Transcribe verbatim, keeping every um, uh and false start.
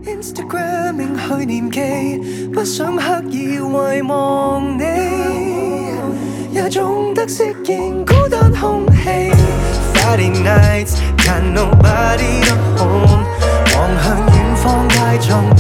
Instagramming 去念記，不想刻意遺忘你，也總得適應孤單空氣。Friday nights got nobody to home，望向遠方街中。